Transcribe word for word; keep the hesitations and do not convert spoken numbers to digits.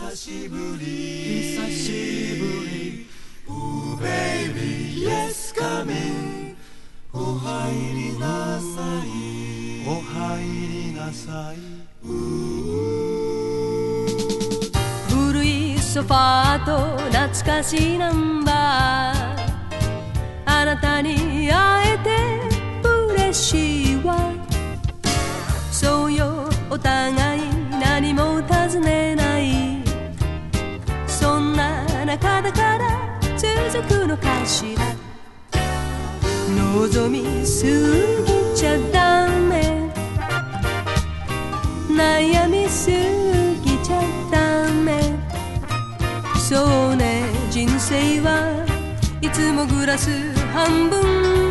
しぶり久しぶり Oh baby yes come in お入りなさいお入りなさい古いソファーと懐かしいナンバーあなたに会えて嬉しいわそうよお互い何も尋ねないそんな中だから続くのかしら望みすぎちゃダメ悩みすぎちゃダメそうね人生はいつもグラス半分